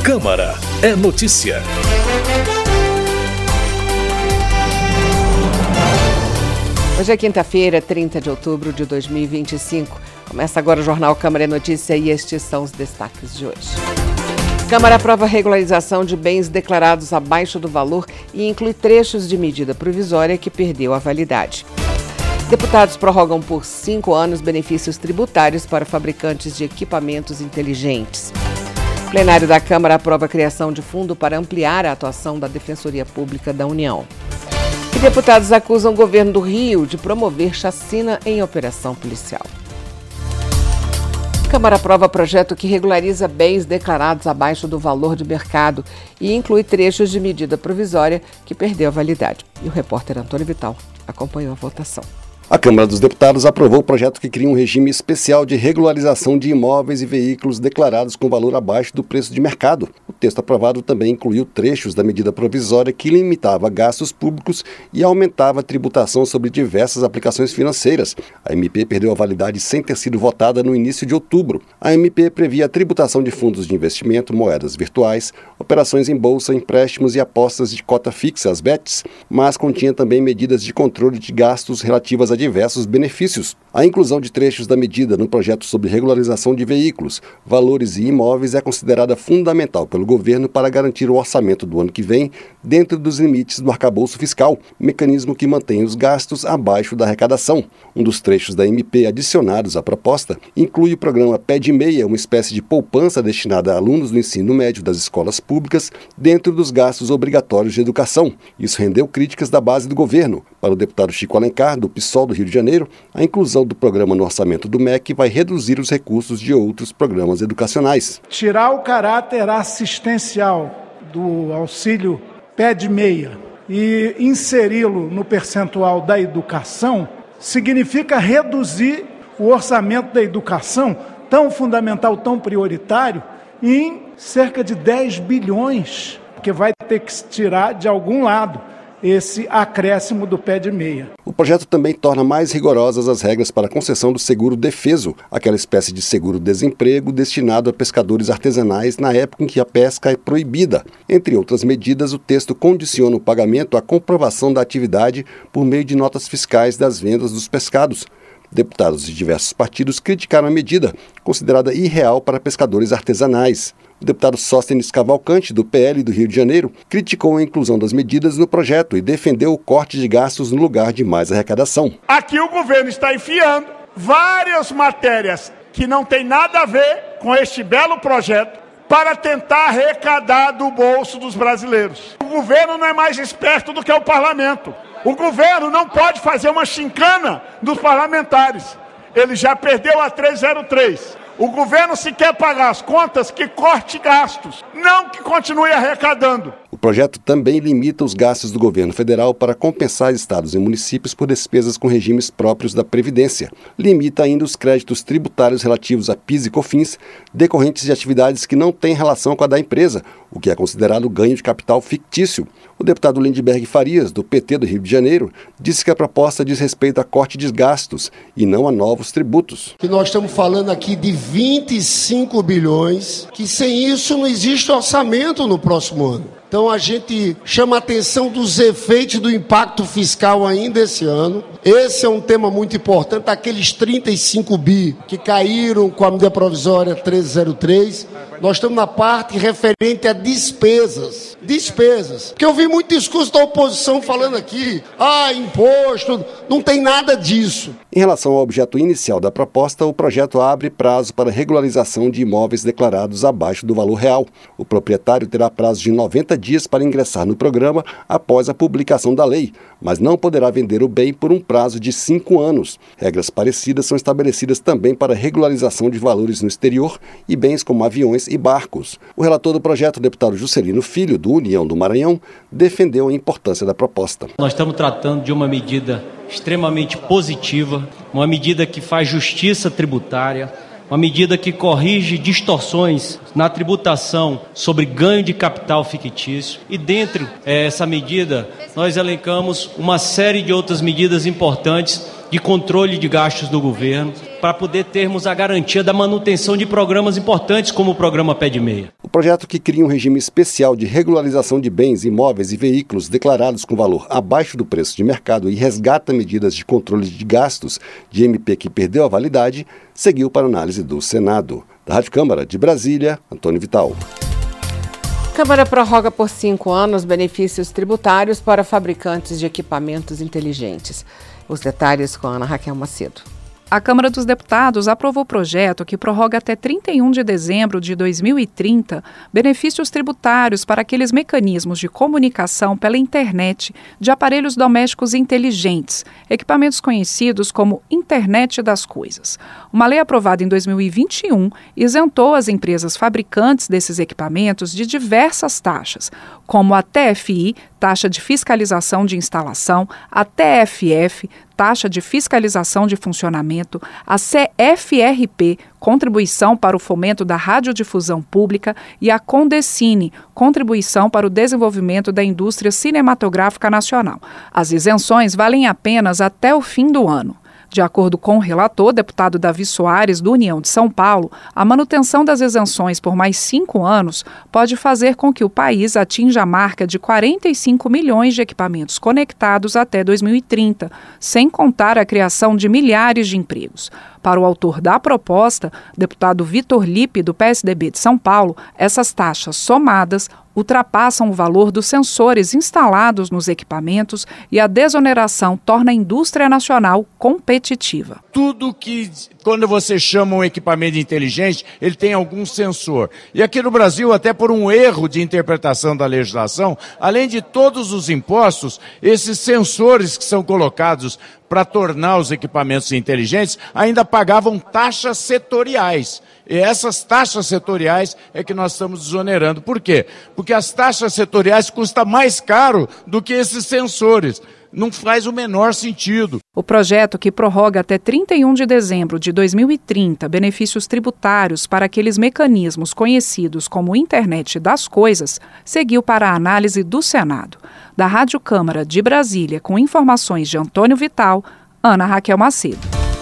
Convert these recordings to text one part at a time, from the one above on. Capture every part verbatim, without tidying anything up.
Câmara é notícia. Hoje é quinta-feira, trinta de outubro de dois mil e vinte e cinco. Começa agora o Jornal Câmara é Notícia e estes são os destaques de hoje. Câmara aprova a regularização de bens declarados abaixo do valor e inclui trechos de medida provisória que perdeu a validade. Deputados prorrogam por cinco anos benefícios tributários para fabricantes de equipamentos inteligentes. O plenário da Câmara aprova a criação de fundo para ampliar a atuação da Defensoria Pública da União. E deputados acusam o governo do Rio de promover chacina em operação policial. A Câmara aprova projeto que regulariza bens declarados abaixo do valor de mercado e inclui trechos de medida provisória que perdeu a validade. E o repórter Antônio Vital acompanhou a votação. A Câmara dos Deputados aprovou o projeto que cria um regime especial de regularização de imóveis e veículos declarados com valor abaixo do preço de mercado. O texto aprovado também incluiu trechos da medida provisória que limitava gastos públicos e aumentava a tributação sobre diversas aplicações financeiras. A M P perdeu a validade sem ter sido votada no início de outubro. A M P previa a tributação de fundos de investimento, moedas virtuais, operações em bolsa, empréstimos e apostas de cota fixa, as B E Ts, mas continha também medidas de controle de gastos relativas a diversos benefícios. A inclusão de trechos da medida no projeto sobre regularização de veículos, valores e imóveis é considerada fundamental pelo governo para garantir o orçamento do ano que vem dentro dos limites do arcabouço fiscal, mecanismo que mantém os gastos abaixo da arrecadação. Um dos trechos da M P adicionados à proposta inclui o programa Pé de Meia, uma espécie de poupança destinada a alunos do ensino médio das escolas públicas dentro dos gastos obrigatórios de educação. Isso rendeu críticas da base do governo. Para o deputado Chico Alencar, do P SOL do Rio de Janeiro, a inclusão do programa no orçamento do M E C vai reduzir os recursos de outros programas educacionais. Tirar o caráter assistencial do auxílio Pé de Meia e inseri-lo no percentual da educação significa reduzir o orçamento da educação, tão fundamental, tão prioritário, em cerca de dez bilhões, porque vai ter que se tirar de algum lado esse acréscimo do pé de meia. O projeto também torna mais rigorosas as regras para a concessão do seguro defeso, aquela espécie de seguro-desemprego destinado a pescadores artesanais na época em que a pesca é proibida. Entre outras medidas, o texto condiciona o pagamento à comprovação da atividade por meio de notas fiscais das vendas dos pescados. Deputados de diversos partidos criticaram a medida, considerada irreal para pescadores artesanais. O deputado Sóstenes Cavalcante, do P L do Rio de Janeiro, criticou a inclusão das medidas no projeto e defendeu o corte de gastos no lugar de mais arrecadação. Aqui o governo está enfiando várias matérias que não têm nada a ver com este belo projeto para tentar arrecadar do bolso dos brasileiros. O governo não é mais esperto do que o parlamento. O governo não pode fazer uma chincana dos parlamentares. Ele já perdeu a trezentos e três. O governo, se quer pagar as contas, que corte gastos, não que continue arrecadando. O projeto também limita os gastos do governo federal para compensar estados e municípios por despesas com regimes próprios da Previdência. Limita ainda os créditos tributários relativos a PIS e COFINS, decorrentes de atividades que não têm relação com a da empresa, o que é considerado ganho de capital fictício. O deputado Lindbergh Farias, do P T do Rio de Janeiro, disse que a proposta diz respeito a corte de gastos e não a novos tributos. Que nós estamos falando aqui de vinte e cinco bilhões, que sem isso não existe orçamento no próximo ano. Então a gente chama a atenção dos efeitos do impacto fiscal ainda esse ano. Esse é um tema muito importante, aqueles trinta e cinco bi que caíram com a medida provisória trezentos e três. Nós estamos na parte referente a despesas. Despesas. Porque eu vi muito discurso da oposição falando aqui, ah, imposto, não tem nada disso. Em relação ao objeto inicial da proposta, o projeto abre prazo para regularização de imóveis declarados abaixo do valor real. O proprietário terá prazo de noventa dias para ingressar no programa após a publicação da lei, mas não poderá vender o bem por um prazo de cinco anos. Regras parecidas são estabelecidas também para regularização de valores no exterior e bens como aviões e barcos. O relator do projeto, o deputado Juscelino Filho, do União do Maranhão, defendeu a importância da proposta. Nós estamos tratando de uma medida extremamente positiva, uma medida que faz justiça tributária, uma medida que corrige distorções na tributação sobre ganho de capital fictício. E dentro dessa medida, nós elencamos uma série de outras medidas importantes de controle de gastos do governo, para poder termos a garantia da manutenção de programas importantes como o programa Pé de Meia. O projeto, que cria um regime especial de regularização de bens, imóveis e veículos declarados com valor abaixo do preço de mercado e resgata medidas de controle de gastos de M P que perdeu a validade, seguiu para análise do Senado. Da Rádio Câmara de Brasília, Antônio Vital. Câmara prorroga por cinco anos benefícios tributários para fabricantes de equipamentos inteligentes. Os detalhes com a Ana Raquel Macedo. A Câmara dos Deputados aprovou o projeto que prorroga até trinta e um de dezembro de dois mil e trinta benefícios tributários para aqueles mecanismos de comunicação pela internet de aparelhos domésticos inteligentes, equipamentos conhecidos como Internet das Coisas. Uma lei aprovada em dois mil e vinte e um isentou as empresas fabricantes desses equipamentos de diversas taxas, como a T F I, taxa de fiscalização de instalação, a T F F, taxa de fiscalização de funcionamento, a C F R P, contribuição para o fomento da radiodifusão pública, e a Condecine, contribuição para o desenvolvimento da indústria cinematográfica nacional. As isenções valem apenas até o fim do ano. De acordo com o relator, deputado Davi Soares, do União de São Paulo, a manutenção das isenções por mais cinco anos pode fazer com que o país atinja a marca de quarenta e cinco milhões de equipamentos conectados até dois mil e trinta, sem contar a criação de milhares de empregos. Para o autor da proposta, deputado Vitor Lippe, do P S D B de São Paulo, essas taxas somadas ultrapassam o valor dos sensores instalados nos equipamentos e a desoneração torna a indústria nacional competitiva. Tudo que, quando você chama um equipamento inteligente, ele tem algum sensor. E aqui no Brasil, até por um erro de interpretação da legislação, além de todos os impostos, esses sensores que são colocados para tornar os equipamentos inteligentes ainda pagavam taxas setoriais. E essas taxas setoriais é que nós estamos desonerando. Por quê? Porque as taxas setoriais custam mais caro do que esses sensores. Não faz o menor sentido. O projeto, que prorroga até trinta e um de dezembro de dois mil e trinta benefícios tributários para aqueles mecanismos conhecidos como Internet das Coisas, seguiu para a análise do Senado. Da Rádio Câmara de Brasília, com informações de Antônio Vital, Ana Raquel Macedo.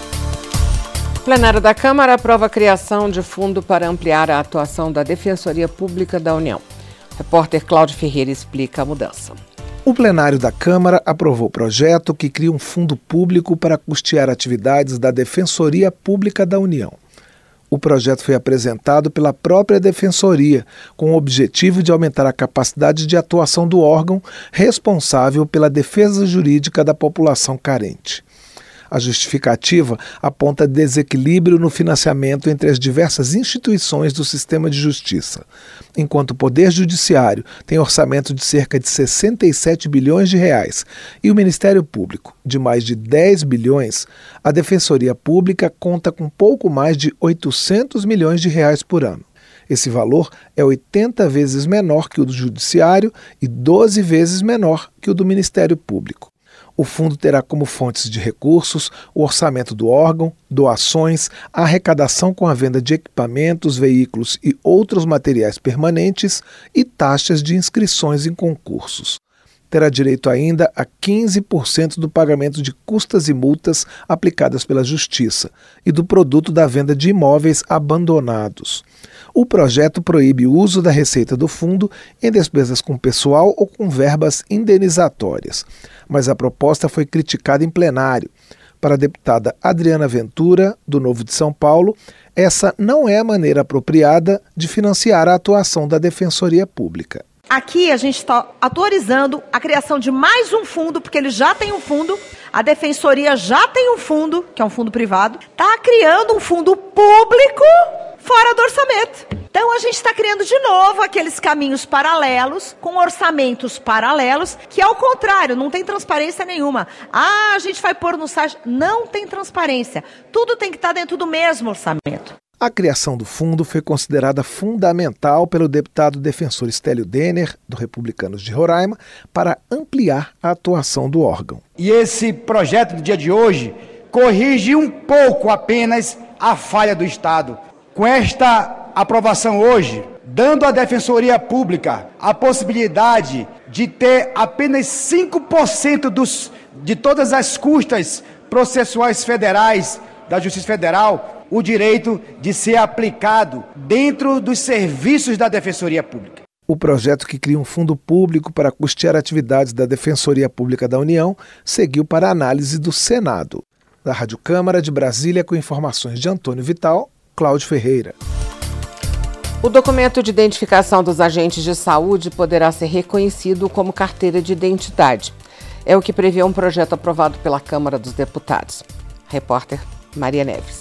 O plenário da Câmara aprova a criação de fundo para ampliar a atuação da Defensoria Pública da União. O repórter Cláudio Ferreira explica a mudança. O plenário da Câmara aprovou o projeto que cria um fundo público para custear atividades da Defensoria Pública da União. O projeto foi apresentado pela própria Defensoria, com o objetivo de aumentar a capacidade de atuação do órgão responsável pela defesa jurídica da população carente. A justificativa aponta desequilíbrio no financiamento entre as diversas instituições do sistema de justiça. Enquanto o Poder Judiciário tem orçamento de cerca de sessenta e sete bilhões de reais e o Ministério Público de mais de dez bilhões, a Defensoria Pública conta com pouco mais de oitocentos milhões de reais por ano. Esse valor é oitenta vezes menor que o do Judiciário e doze vezes menor que o do Ministério Público. O fundo terá como fontes de recursos o orçamento do órgão, doações, a arrecadação com a venda de equipamentos, veículos e outros materiais permanentes e taxas de inscrições em concursos. Terá direito ainda a quinze por cento do pagamento de custas e multas aplicadas pela Justiça e do produto da venda de imóveis abandonados. O projeto proíbe o uso da receita do fundo em despesas com pessoal ou com verbas indenizatórias, mas a proposta foi criticada em plenário. Para a deputada Adriana Ventura, do Novo de São Paulo, essa não é a maneira apropriada de financiar a atuação da Defensoria Pública. Aqui a gente está autorizando a criação de mais um fundo, porque ele já tem um fundo, a Defensoria já tem um fundo, que é um fundo privado, está criando um fundo público fora do orçamento. Então a gente está criando de novo aqueles caminhos paralelos, com orçamentos paralelos, que ao contrário, não tem transparência nenhuma. Ah, a gente vai pôr no site, não tem transparência. Tudo tem que estar dentro do mesmo orçamento. A criação do fundo foi considerada fundamental pelo deputado defensor Stélio Denner, do Republicanos de Roraima, para ampliar a atuação do órgão. E esse projeto do dia de hoje corrige um pouco apenas a falha do Estado. Com esta aprovação hoje, dando à Defensoria Pública a possibilidade de ter apenas cinco por cento dos, de todas as custas processuais federais da Justiça Federal o direito de ser aplicado dentro dos serviços da Defensoria Pública. O projeto, que cria um fundo público para custear atividades da Defensoria Pública da União, seguiu para análise do Senado. Da Rádio Câmara de Brasília, com informações de Antônio Vital, Cláudio Ferreira. O documento de identificação dos agentes de saúde poderá ser reconhecido como carteira de identidade. É o que prevê um projeto aprovado pela Câmara dos Deputados. Repórter Maria Neves.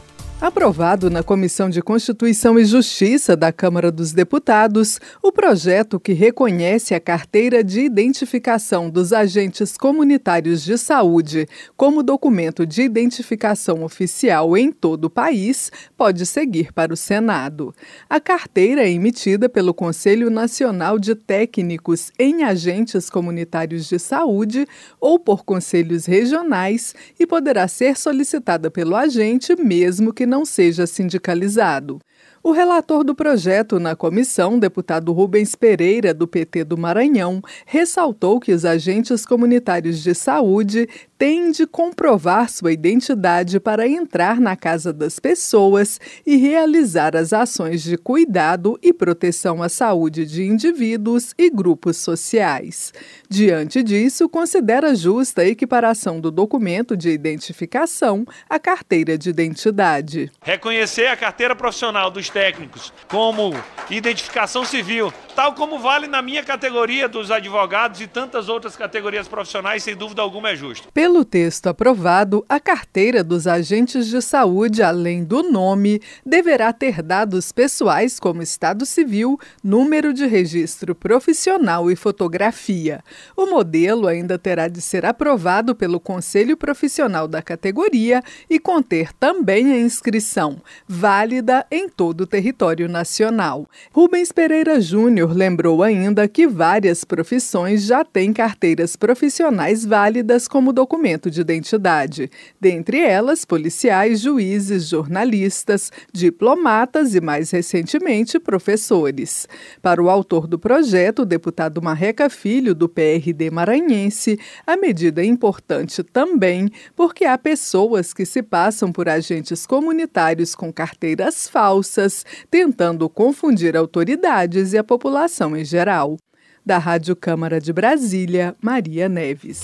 Aprovado na Comissão de Constituição e Justiça da Câmara dos Deputados, o projeto que reconhece a carteira de identificação dos agentes comunitários de saúde como documento de identificação oficial em todo o país pode seguir para o Senado. A carteira é emitida pelo Conselho Nacional de Técnicos em Agentes Comunitários de Saúde ou por conselhos regionais e poderá ser solicitada pelo agente mesmo que não seja sindicalizado. O relator do projeto na comissão, deputado Rubens Pereira, do P T do Maranhão, ressaltou que os agentes comunitários de saúde têm de comprovar sua identidade para entrar na casa das pessoas e realizar as ações de cuidado e proteção à saúde de indivíduos e grupos sociais. Diante disso, considera justa a equiparação do documento de identificação à carteira de identidade. Reconhecer a carteira profissional dos técnicos como identificação civil, tal como vale na minha categoria dos advogados e tantas outras categorias profissionais, sem dúvida alguma é justo. Pelo texto aprovado, a carteira dos agentes de saúde, além do nome, deverá ter dados pessoais como estado civil, número de registro profissional e fotografia. O modelo ainda terá de ser aprovado pelo Conselho Profissional da categoria e conter também a inscrição, válida em todo o território nacional. Rubens Pereira Júnior lembrou ainda que várias profissões já têm carteiras profissionais válidas como documento de identidade. Dentre elas, policiais, juízes, jornalistas, diplomatas e, mais recentemente, professores. Para o autor do projeto, o deputado Marreca Filho, do P R D maranhense, a medida é importante também porque há pessoas que se passam por agentes comunitários com carteiras falsas, tentando confundir autoridades e a população em geral. Da Rádio Câmara de Brasília, Maria Neves.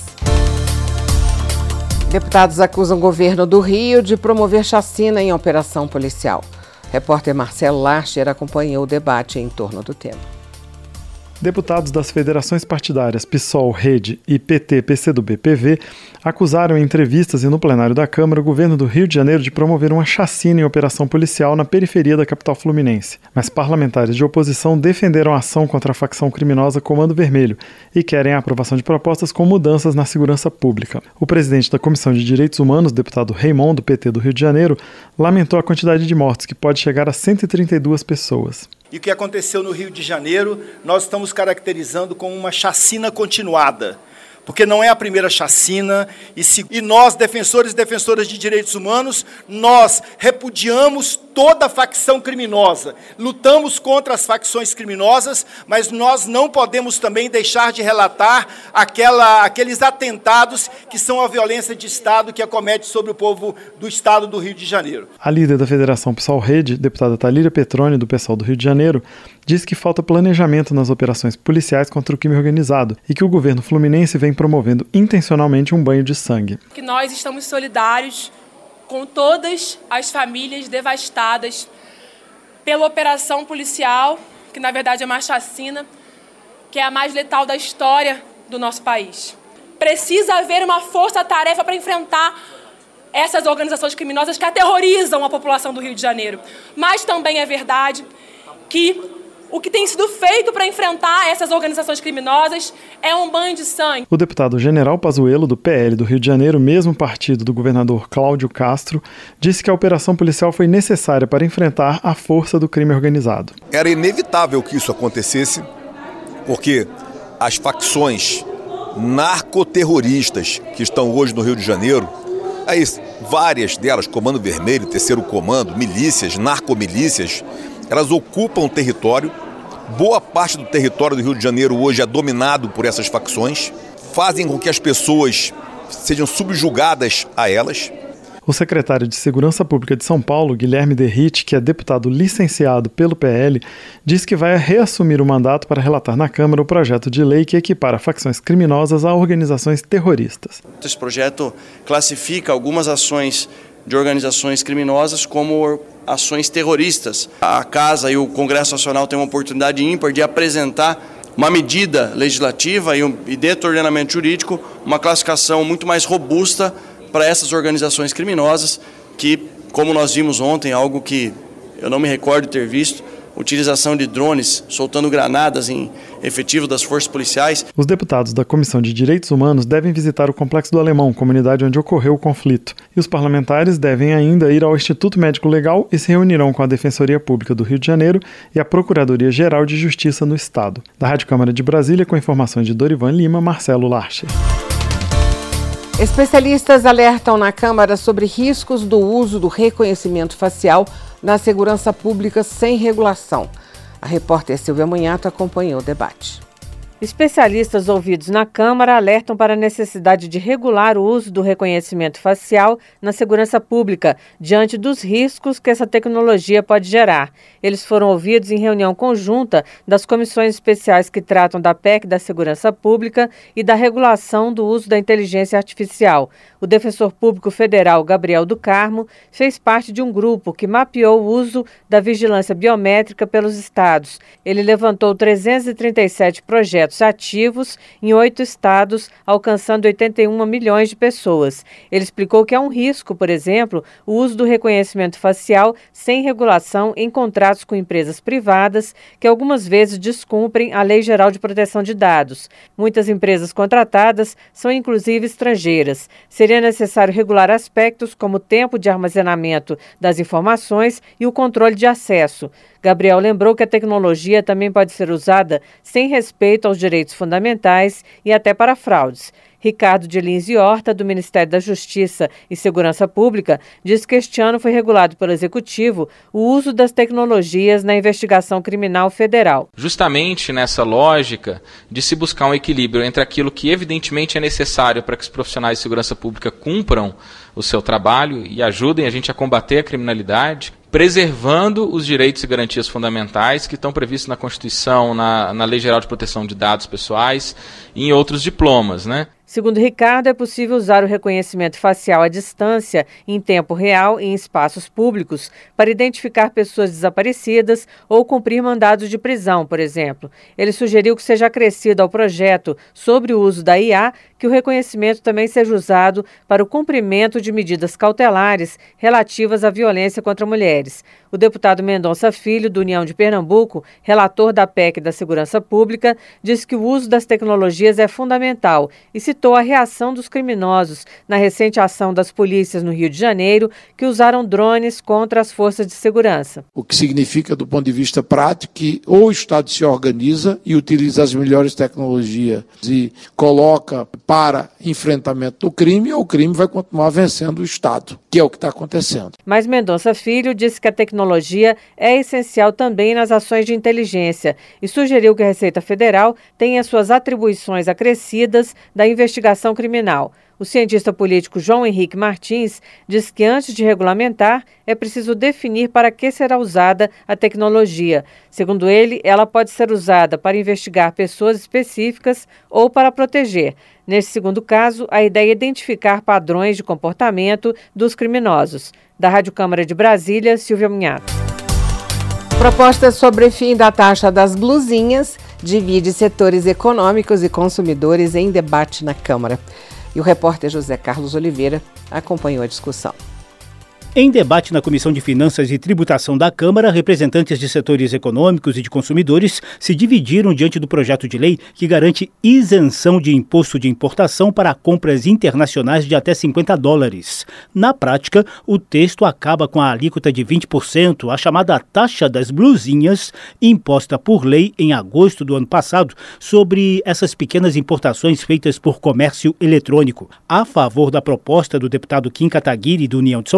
Deputados acusam o governo do Rio de promover chacina em operação policial. Repórter Marcelo Larcher acompanhou o debate em torno do tema. Deputados das federações partidárias PSOL, Rede e P T P C do B, P V acusaram em entrevistas e no plenário da Câmara o governo do Rio de Janeiro de promover uma chacina em operação policial na periferia da capital fluminense. Mas parlamentares de oposição defenderam a ação contra a facção criminosa Comando Vermelho e querem a aprovação de propostas com mudanças na segurança pública. O presidente da Comissão de Direitos Humanos, deputado Raymond, do P T do Rio de Janeiro, lamentou a quantidade de mortes, que pode chegar a cento e trinta e duas pessoas. E o que aconteceu no Rio de Janeiro, nós estamos caracterizando como uma chacina continuada. Porque não é a primeira chacina, e, se, e nós, defensores e defensoras de direitos humanos, nós repudiamos toda facção criminosa, lutamos contra as facções criminosas, mas nós não podemos também deixar de relatar aquela, aqueles atentados que são a violência de Estado que acomete sobre o povo do Estado do Rio de Janeiro. A líder da Federação PSOL Rede, deputada Thalíria Petroni, do PSOL do Rio de Janeiro, diz que falta planejamento nas operações policiais contra o crime organizado e que o governo fluminense vem promovendo intencionalmente um banho de sangue. Que nós estamos solidários com todas as famílias devastadas pela operação policial, que na verdade é uma chacina, que é a mais letal da história do nosso país. Precisa haver uma força-tarefa para enfrentar essas organizações criminosas que aterrorizam a população do Rio de Janeiro. Mas também é verdade que o que tem sido feito para enfrentar essas organizações criminosas é um banho de sangue. O deputado General Pazuello, do P L do Rio de Janeiro, mesmo partido do governador Cláudio Castro, disse que a operação policial foi necessária para enfrentar a força do crime organizado. Era inevitável que isso acontecesse, porque as facções narcoterroristas que estão hoje no Rio de Janeiro, aí várias delas, Comando Vermelho, Terceiro Comando, milícias, narcomilícias, elas ocupam o território. Boa parte do território do Rio de Janeiro hoje é dominado por essas facções, fazem com que as pessoas sejam subjugadas a elas. O secretário de Segurança Pública de São Paulo, Guilherme Derrite, que é deputado licenciado pelo P L, diz que vai reassumir o mandato para relatar na Câmara o projeto de lei que equipara facções criminosas a organizações terroristas. Esse projeto classifica algumas ações de organizações criminosas como ações terroristas. A Casa e o Congresso Nacional têm uma oportunidade ímpar de apresentar uma medida legislativa e, um, e dentro do ordenamento jurídico, uma classificação muito mais robusta para essas organizações criminosas que, como nós vimos ontem, algo que eu não me recordo de ter visto, utilização de drones soltando granadas em efetivo das forças policiais. Os deputados da Comissão de Direitos Humanos devem visitar o Complexo do Alemão, comunidade onde ocorreu o conflito. E os parlamentares devem ainda ir ao Instituto Médico Legal e se reunirão com a Defensoria Pública do Rio de Janeiro e a Procuradoria-Geral de Justiça no Estado. Da Rádio Câmara de Brasília, com informações de Dorivan Lima, Marcelo Larcher. Especialistas alertam na Câmara sobre riscos do uso do reconhecimento facial na segurança pública sem regulação. A repórter Silvia Munhato acompanhou o debate. Especialistas ouvidos na Câmara alertam para a necessidade de regular o uso do reconhecimento facial na segurança pública, diante dos riscos que essa tecnologia pode gerar. Eles foram ouvidos em reunião conjunta das comissões especiais que tratam da P E C da Segurança Pública e da regulação do uso da inteligência artificial. O defensor público federal Gabriel do Carmo fez parte de um grupo que mapeou o uso da vigilância biométrica pelos estados. Ele levantou trezentos e trinta e sete projetos ativos em oito estados, alcançando oitenta e um milhões de pessoas. Ele explicou que há um risco, por exemplo, o uso do reconhecimento facial sem regulação em contratos com empresas privadas, que algumas vezes descumprem a Lei Geral de Proteção de Dados. Muitas empresas contratadas são inclusive estrangeiras. Seria necessário regular aspectos como o tempo de armazenamento das informações e o controle de acesso. Gabriel lembrou que a tecnologia também pode ser usada sem respeito aos direitos fundamentais e até para fraudes. Ricardo de Lins e Horta, do Ministério da Justiça e Segurança Pública, diz que este ano foi regulado pelo Executivo o uso das tecnologias na investigação criminal federal. Justamente nessa lógica de se buscar um equilíbrio entre aquilo que evidentemente é necessário para que os profissionais de segurança pública cumpram o seu trabalho e ajudem a gente a combater a criminalidade, preservando os direitos e garantias fundamentais que estão previstos na Constituição, na, na Lei Geral de Proteção de Dados Pessoais e em outros diplomas, né? Segundo Ricardo, é possível usar o reconhecimento facial à distância, em tempo real e em espaços públicos, para identificar pessoas desaparecidas ou cumprir mandados de prisão, por exemplo. Ele sugeriu que seja acrescido ao projeto sobre o uso da I A que o reconhecimento também seja usado para o cumprimento de medidas cautelares relativas à violência contra mulheres. O deputado Mendonça Filho, do União de Pernambuco, relator da P E C da Segurança Pública, disse que o uso das tecnologias é fundamental e citou a reação dos criminosos na recente ação das polícias no Rio de Janeiro, que usaram drones contra as forças de segurança. O que significa, do ponto de vista prático, que ou o Estado se organiza e utiliza as melhores tecnologias e coloca para enfrentamento do crime, ou o crime vai continuar vencendo o Estado, que é o que está acontecendo. Mas Mendonça Filho disse que a tecnologia é essencial também nas ações de inteligência e sugeriu que a Receita Federal tenha suas atribuições acrescidas da investigação criminal. O cientista político João Henrique Martins diz que antes de regulamentar, é preciso definir para que será usada a tecnologia. Segundo ele, ela pode ser usada para investigar pessoas específicas ou para proteger. Nesse segundo caso, a ideia é identificar padrões de comportamento dos criminosos. Da Rádio Câmara de Brasília, Silvia Munhato. Proposta sobre fim da taxa das blusinhas divide setores econômicos e consumidores em debate na Câmara. E o repórter José Carlos Oliveira acompanhou a discussão. Em debate na Comissão de Finanças e Tributação da Câmara, representantes de setores econômicos e de consumidores se dividiram diante do projeto de lei que garante isenção de imposto de importação para compras internacionais de até cinquenta dólares. Na prática, o texto acaba com a alíquota de vinte por cento, a chamada taxa das blusinhas, imposta por lei em agosto do ano passado sobre essas pequenas importações feitas por comércio eletrônico. A favor da proposta do deputado Kim Kataguiri, do União de São Paulo,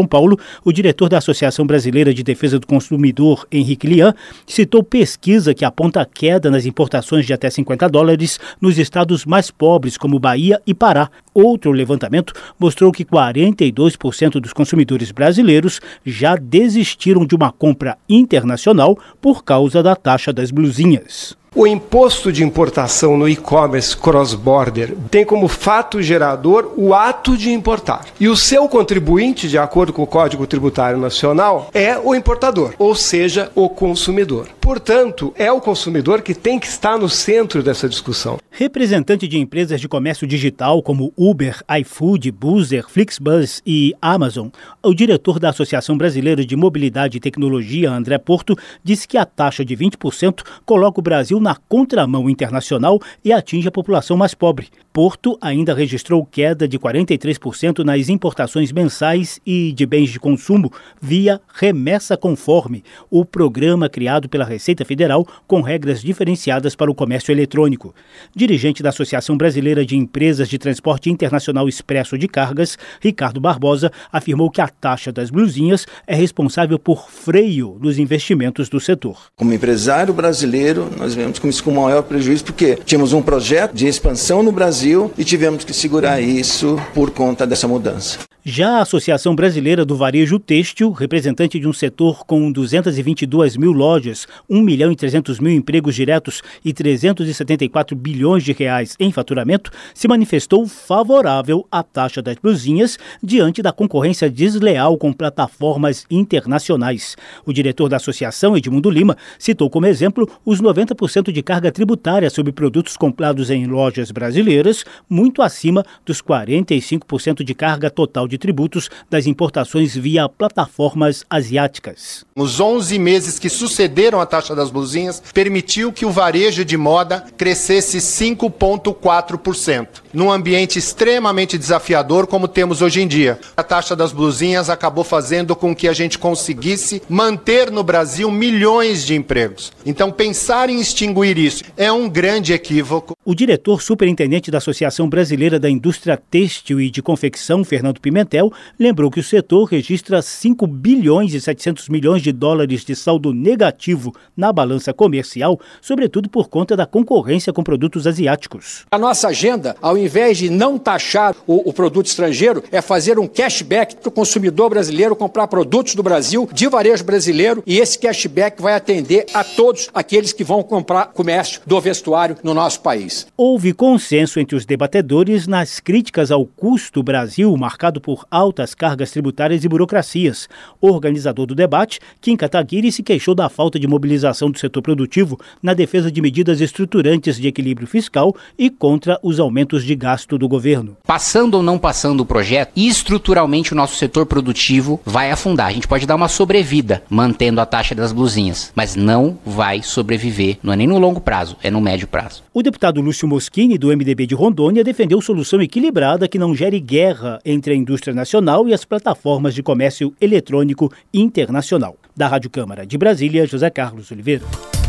o diretor da Associação Brasileira de Defesa do Consumidor, Henrique Lian, citou pesquisa que aponta queda nas importações de até cinquenta dólares nos estados mais pobres, como Bahia e Pará. Outro levantamento mostrou que quarenta e dois por cento dos consumidores brasileiros já desistiram de uma compra internacional por causa da taxa das blusinhas. O imposto de importação no e-commerce cross-border tem como fato gerador o ato de importar. E o seu contribuinte, de acordo com o Código Tributário Nacional, é o importador, ou seja, o consumidor. Portanto, é o consumidor que tem que estar no centro dessa discussão. Representante de empresas de comércio digital como Uber, iFood, Boozer, Flixbus e Amazon, o diretor da Associação Brasileira de Mobilidade e Tecnologia, André Porto, disse que a taxa de vinte por cento coloca o Brasil na contramão internacional e atinge a população mais pobre. Porto ainda registrou queda de quarenta e três por cento nas importações mensais e de bens de consumo via Remessa Conforme, o programa criado pela Receita Federal com regras diferenciadas para o comércio eletrônico. Dirigente da Associação Brasileira de Empresas de Transporte Internacional Expresso de Cargas, Ricardo Barbosa, afirmou que a taxa das blusinhas é responsável por freio nos investimentos do setor. Como empresário brasileiro, nós vemos com isso com maior prejuízo, porque tínhamos um projeto de expansão no Brasil e tivemos que segurar isso por conta dessa mudança. Já a Associação Brasileira do Varejo Têxtil, representante de um setor com duzentas e vinte e duas mil lojas, um milhão e trezentos mil empregos diretos e trezentos e setenta e quatro bilhões de reais em faturamento, se manifestou favorável à taxa das blusinhas diante da concorrência desleal com plataformas internacionais. O diretor da associação, Edmundo Lima, citou como exemplo os noventa por cento de carga tributária sobre produtos comprados em lojas brasileiras, muito acima dos quarenta e cinco por cento de carga total de de tributos das importações via plataformas asiáticas. Os onze meses que sucederam a taxa das blusinhas permitiu que o varejo de moda crescesse cinco vírgula quatro por cento, num ambiente extremamente desafiador como temos hoje em dia. A taxa das blusinhas acabou fazendo com que a gente conseguisse manter no Brasil milhões de empregos. Então, pensar em extinguir isso é um grande equívoco. O diretor superintendente da Associação Brasileira da Indústria Têxtil e de Confecção, Fernando Pimentel, lembrou que o setor registra cinco bilhões e setecentos milhões de dólares de saldo negativo na balança comercial, sobretudo por conta da concorrência com produtos asiáticos. A nossa agenda, ao invés de não taxar o, o produto estrangeiro, é fazer um cashback para o consumidor brasileiro comprar produtos do Brasil, de varejo brasileiro, e esse cashback vai atender a todos aqueles que vão comprar comércio do vestuário no nosso país. Houve consenso entre os debatedores nas críticas ao custo Brasil, marcado por altas cargas tributárias e burocracias. O organizador do debate, Kim Kataguiri, se queixou da falta de mobilização do setor produtivo na defesa de medidas estruturantes de equilíbrio fiscal e contra os aumentos de gasto do governo. Passando ou não passando o projeto, estruturalmente o nosso setor produtivo vai afundar. A gente pode dar uma sobrevida mantendo a taxa das blusinhas, mas não vai sobreviver, não é nem no longo prazo, é no médio prazo. O deputado Lúcio Moschini, do M D B de Rondônia, defendeu solução equilibrada que não gere guerra entre a indústria nacional e as plataformas de comércio eletrônico internacional. Da Rádio Câmara de Brasília, José Carlos Oliveira.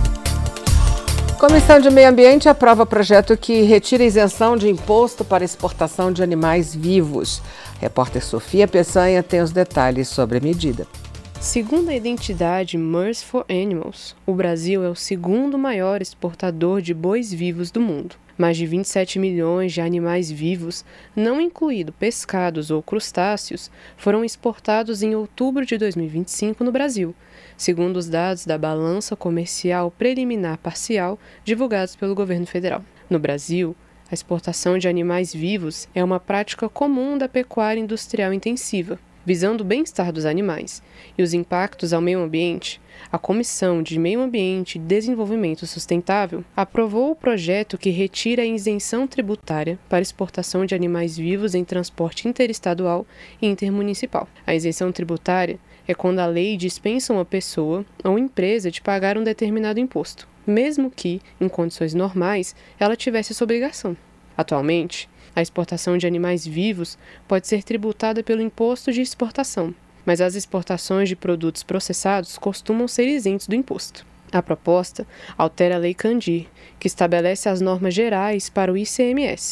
Comissão de Meio Ambiente aprova projeto que retira isenção de imposto para exportação de animais vivos. Repórter Sofia Peçanha tem os detalhes sobre a medida. Segundo a entidade Mercy for Animals, o Brasil é o segundo maior exportador de bois vivos do mundo. Mais de vinte e sete milhões de animais vivos, não incluindo pescados ou crustáceos, foram exportados em outubro de dois mil e vinte e cinco no Brasil, segundo os dados da Balança Comercial Preliminar Parcial divulgados pelo governo federal. No Brasil, a exportação de animais vivos é uma prática comum da pecuária industrial intensiva. Visando o bem-estar dos animais e os impactos ao meio ambiente, a Comissão de Meio Ambiente e Desenvolvimento Sustentável aprovou o projeto que retira a isenção tributária para exportação de animais vivos em transporte interestadual e intermunicipal. A isenção tributária é quando a lei dispensa uma pessoa ou empresa de pagar um determinado imposto, mesmo que, em condições normais, ela tivesse essa obrigação. Atualmente, a exportação de animais vivos pode ser tributada pelo imposto de exportação, mas as exportações de produtos processados costumam ser isentos do imposto. A proposta altera a Lei Candir, que estabelece as normas gerais para o I C M S,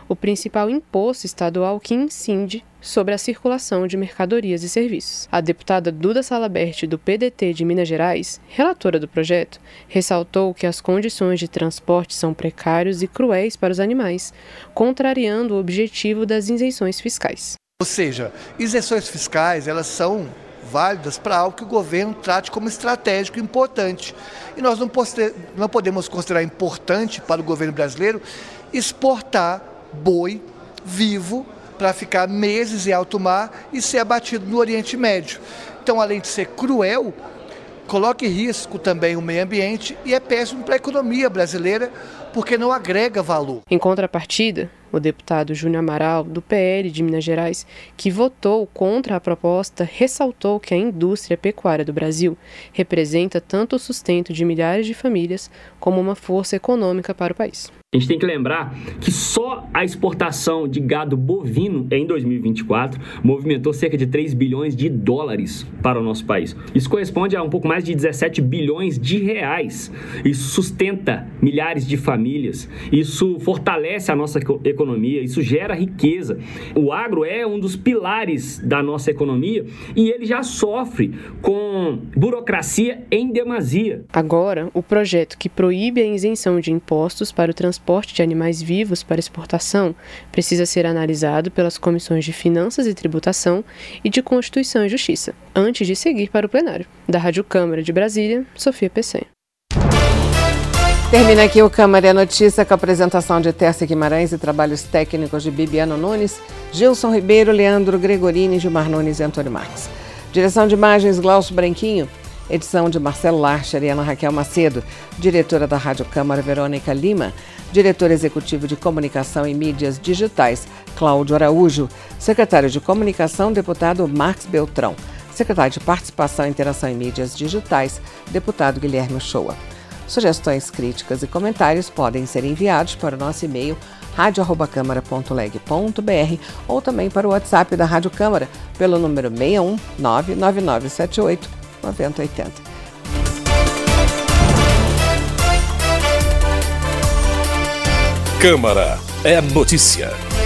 o principal imposto estadual que incide sobre a circulação de mercadorias e serviços. A deputada Duda Salabert, do P D T de Minas Gerais, relatora do projeto, ressaltou que as condições de transporte são precárias e cruéis para os animais, contrariando o objetivo das isenções fiscais. Ou seja, isenções fiscais, elas são válidas para algo que o governo trate como estratégico e importante. E nós não, não podemos considerar importante para o governo brasileiro exportar boi vivo para ficar meses em alto mar e ser abatido no Oriente Médio. Então, além de ser cruel, coloca em risco também o meio ambiente e é péssimo para a economia brasileira porque não agrega valor. Em contrapartida, o deputado Júnior Amaral, do P L de Minas Gerais, que votou contra a proposta, ressaltou que a indústria pecuária do Brasil representa tanto o sustento de milhares de famílias como uma força econômica para o país. A gente tem que lembrar que só a exportação de gado bovino em dois mil e vinte e quatro movimentou cerca de três bilhões de dólares para o nosso país. Isso corresponde a um pouco mais de dezessete bilhões de reais. Isso sustenta milhares de famílias, isso fortalece a nossa economia, isso gera riqueza. O agro é um dos pilares da nossa economia e ele já sofre com burocracia em demasia. Agora, o projeto que proíbe a isenção de impostos para o transporte transporte de animais vivos para exportação precisa ser analisado pelas comissões de Finanças e Tributação e de Constituição e Justiça, antes de seguir para o plenário. Da Rádio Câmara de Brasília, Sofia Peçanha. Termina aqui o Câmara é Notícia com a apresentação de Tércia Guimarães e trabalhos técnicos de Bibiano Nunes, Gilson Ribeiro, Leandro Gregorini, Gilmar Nunes e Antônio Marques. Direção de imagens, Glaucio Branquinho. Edição de Marcelo Larcher e Ana Raquel Macedo. Diretora da Rádio Câmara, Verônica Lima. Diretor Executivo de Comunicação e Mídias Digitais, Cláudio Araújo. Secretário de Comunicação, deputado Marcos Beltrão. Secretário de Participação, Interação e Mídias Digitais, deputado Guilherme Uchoa. Sugestões, críticas e comentários podem ser enviados para o nosso e-mail rádio arroba câmara ponto leg ponto br ou também para o WhatsApp da Rádio Câmara pelo número seis um nove nove nove sete oito nove zero oito zero. Câmara é notícia.